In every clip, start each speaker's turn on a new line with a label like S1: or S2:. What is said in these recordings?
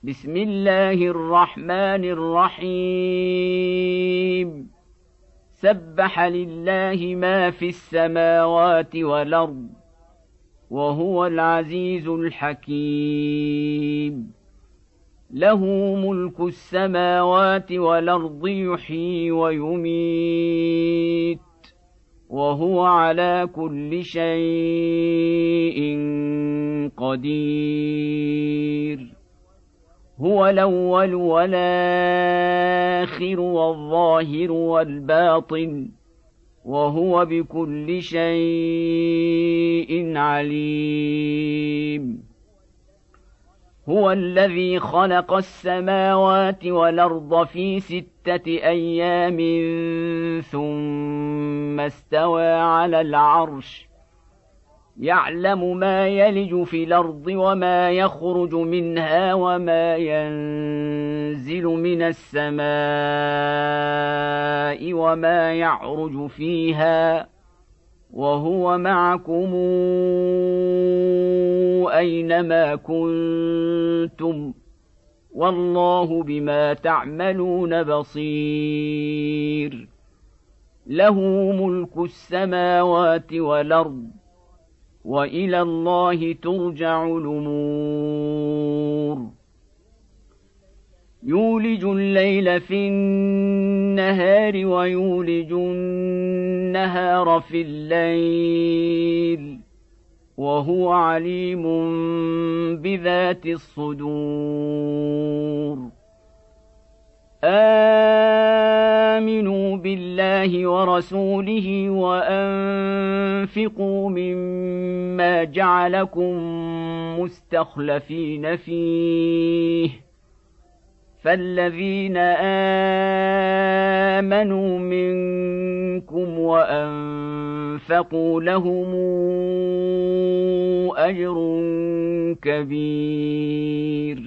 S1: بسم الله الرحمن الرحيم سبح لله ما في السماوات والأرض وهو العزيز الحكيم له ملك السماوات والأرض يحيي ويميت وهو على كل شيء قدير هو الأول والآخر والظاهر والباطن وهو بكل شيء عليم هو الذي خلق السماوات والأرض في 6 أيام ثم استوى على العرش يعلم ما يلج في الأرض وما يخرج منها وما ينزل من السماء وما يعرج فيها وهو معكم أينما كنتم والله بما تعملون بصير له ملك السماوات والأرض وإلى الله ترجع الأمور يولج الليل في النهار ويولج النهار في الليل وهو عليم بذات الصدور آمنوا بالله ورسوله وأنفقوا مما جعلكم مستخلفين فيه فالذين آمنوا منكم وأنفقوا لهم أجر كبير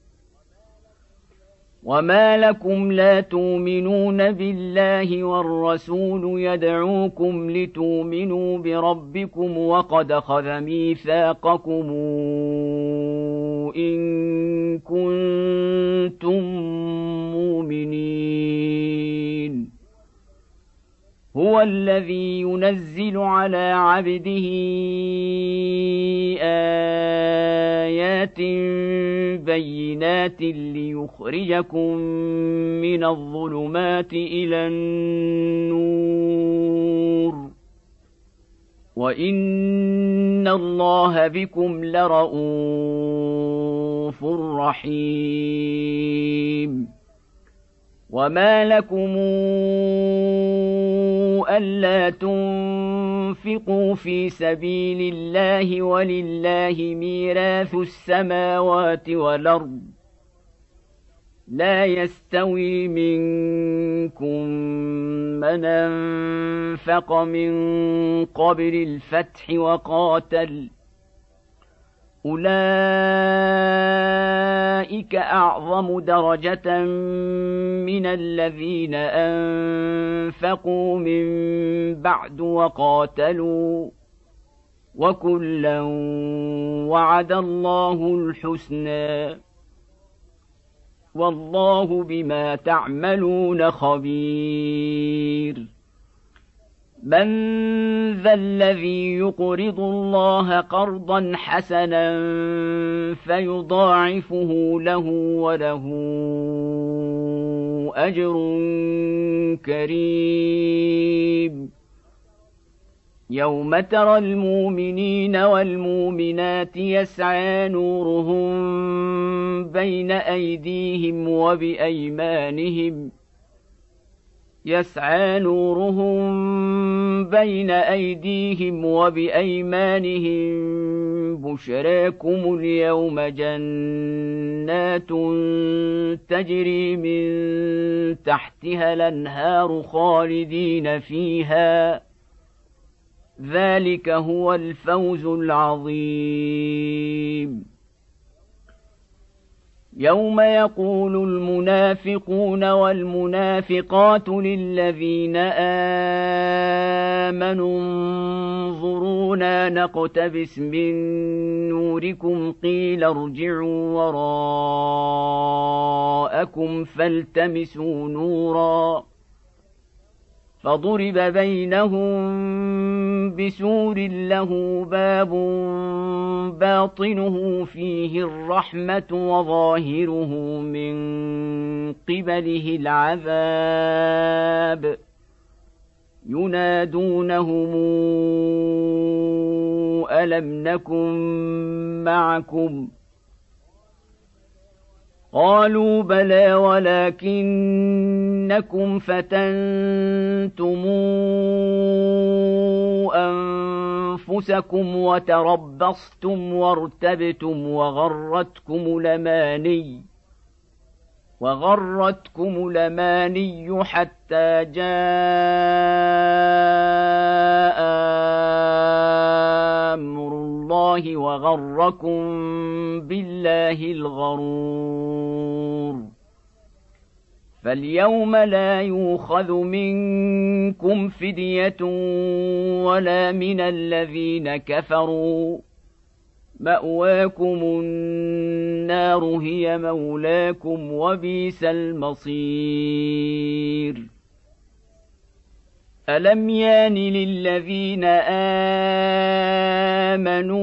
S1: وما لكم لا تؤمنون بالله والرسول يدعوكم لتؤمنوا بربكم وقد أخذ ميثاقكم إن كنتم مؤمنين هو الذي ينزل على عبده آيات بينات ليخرجكم من الظلمات إلى النور وإن الله بكم لرءوف رحيم وما لكم ألا تنفقوا في سبيل الله ولله ميراث السماوات والأرض لا يستوي منكم من أنفق من قبل الفتح وقاتل أولئك أعظم درجة من الذين أنفقوا من بعد وقاتلوا وكلا وعد الله الحسنى والله بما تعملون خبير من ذا الذي يقرض الله قرضا حسنا فيضاعفه له وله أجر كريم يوم ترى المؤمنين والمؤمنات يسعى نورهم بين أيديهم وبأيمانهم بشراكم اليوم جنات تجري من تحتها الأنهار خالدين فيها ذلك هو الفوز العظيم يوم يقول المنافقون والمنافقات للذين آمنوا انظرونا نقتبس من نوركم قيل ارجعوا وراءكم فالتمسوا نورا فضرب بينهم بسور له باب باطنه فيه الرحمة وظاهره من قبله العذاب ينادونهم ألم نكن معكم قالوا بلى ولكنكم فتنتم أنفسكم وتربصتم وارتبتم وغرتكم الأماني حتى جاء أمر الله وغركم بالله الغرور فاليوم لا يؤخذ منكم فدية ولا من الذين كفروا مأواكم النار هي مولاكم وبئس المصير ألم يان للذين آمنوا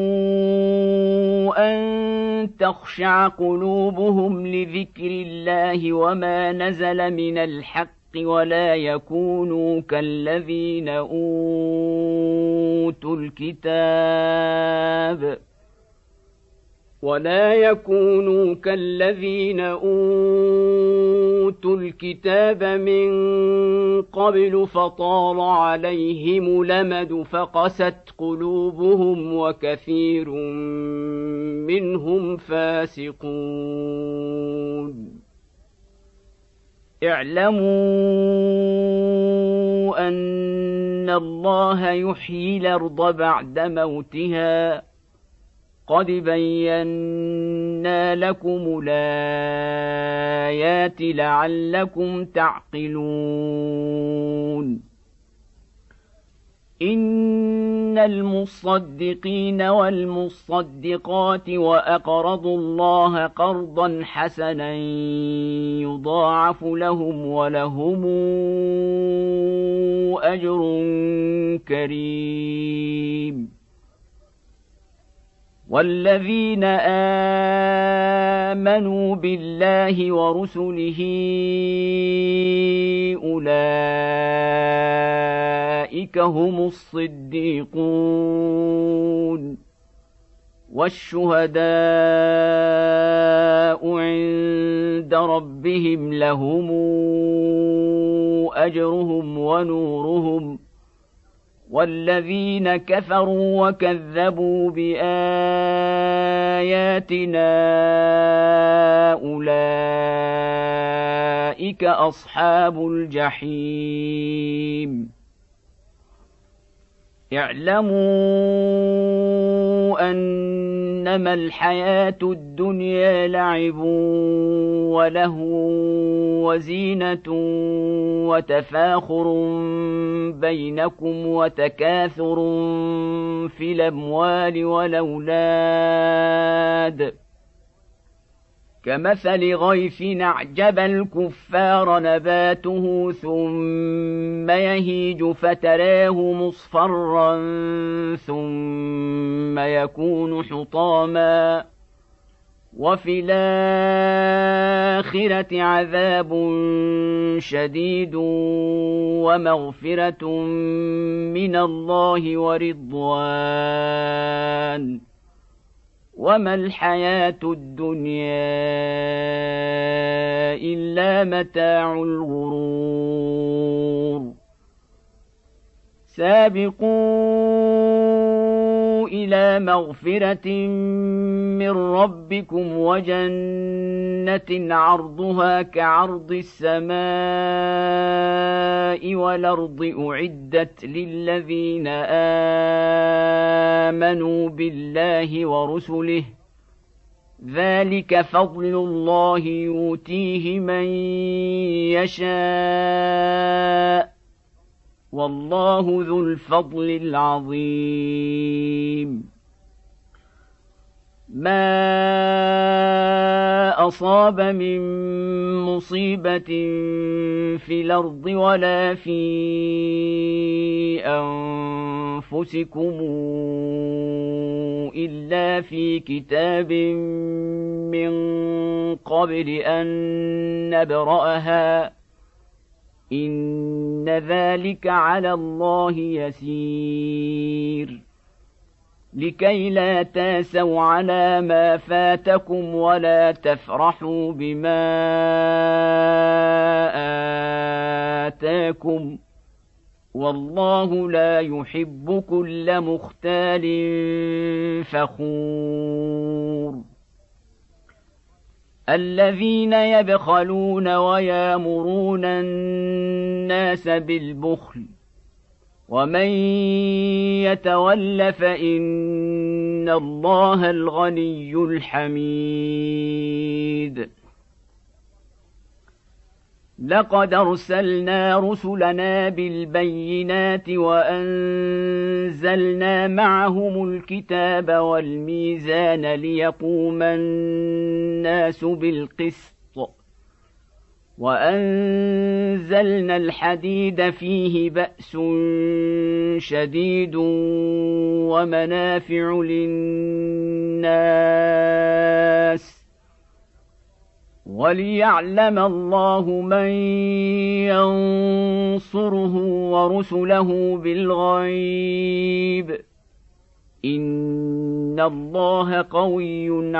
S1: أن تخشع قلوبهم لذكر الله وما نزل من الحق ولا يكونوا كالذين أوتوا الكتاب من قبل فطال عليهم الأمد فقست قلوبهم وكثير منهم فاسقون اعلموا أن الله يحيي الأرض بعد موتها قد بينا لكم الآيات لعلكم تعقلون إن المصدقين والمصدقات وأقرضوا الله قرضا حسنا يضاعف لهم ولهم أجر كريم والذين آمنوا بالله ورسله أولئك هم الصديقون والشهداء عند ربهم لهم أجرهم ونورهم والذين كفروا وكذبوا بآياتنا أولئك أصحاب الجحيم اعلموا أنما الحياة الدنيا لعب ولهو وزينة وتفاخر بينكم وتكاثر في الأموال والأولاد كمثل غيث أعجب الكفار نباته ثم يهيج فتراه مصفرا ثم يكون حطاما وفي الآخرة عذاب شديد ومغفرة من الله ورضوان وما الحياة الدنيا إلا متاع الغرور سابقوا إلى مغفرة من ربكم وجنة عرضها كعرض السماء والأرض أعدت للذين آمنوا بالله ورسله ذلك فضل الله يؤتيه من يشاء والله ذو الفضل العظيم ما أصاب من مصيبة في الأرض ولا في أنفسكم إلا في كتاب من قبل أن نبرأها إن ذلك على الله يسير لكي لا تاسوا على ما فاتكم ولا تفرحوا بما آتاكم والله لا يحب كل مختال فخور الذين يبخلون ويامرون الناس بالبخل ومن يتول فإن الله الغني الحميد لقد أرسلنا رسلنا بالبينات وأنزلنا معهم الكتاب والميزان ليقوم الناس بالقسط وأنزلنا الحديد فيه بأس شديد ومنافع للناس وليعلم الله من ينصره ورسله بالغيب إن الله قوي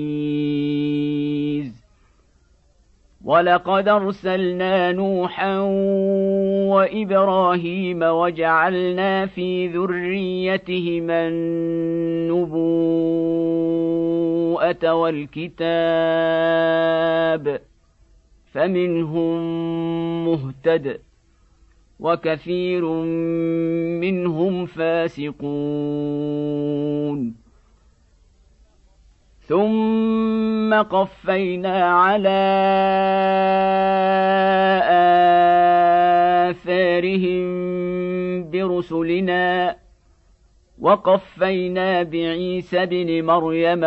S1: عزيز ولقد أرسلنا نوحا وإبراهيم وجعلنا في ذريتهما النبوءة والكتاب فمنهم مهتد وكثير منهم فاسقون ثم قفينا على آثارهم برسلنا وقفينا بعيسى ابن مريم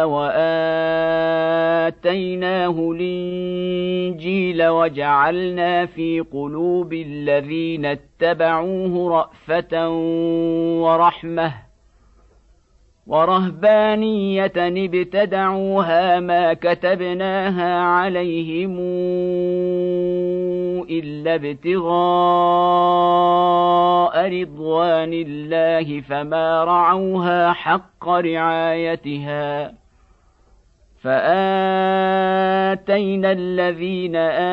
S1: وآتيناه الإنجيل وجعلنا في قلوب الذين اتبعوه رأفة ورحمة ورهبانية ابتدعوها ما كتبناها عليهم إلا ابتغاء رضوان الله فما رعوها حق رعايتها فآتينا الذين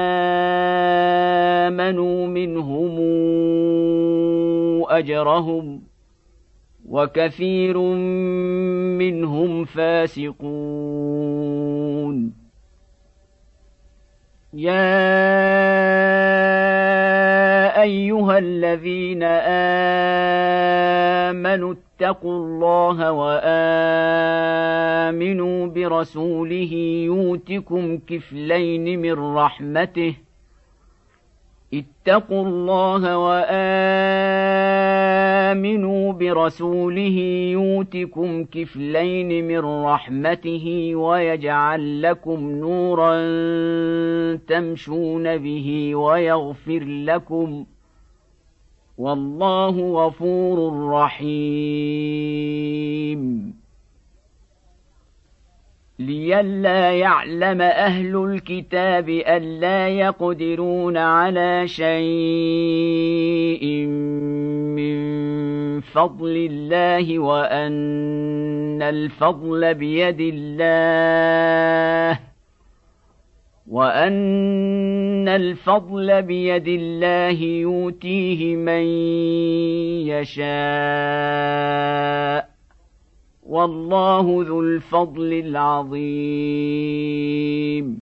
S1: آمنوا منهم أجرهم وكثير منهم فاسقون يا أيها الذين آمنوا اتقوا الله وآمنوا برسوله يؤتكم كفلين من رحمته اتقوا الله وآمنوا برسوله يؤتكم كفلين من رحمته ويجعل لكم نورا تمشون به ويغفر لكم والله غفور رحيم لئلا يعلم أهل الكتاب ألا يقدرون على شيء من فضل الله وأن الفضل بيد الله يؤتيه من يشاء والله ذو الفضل العظيم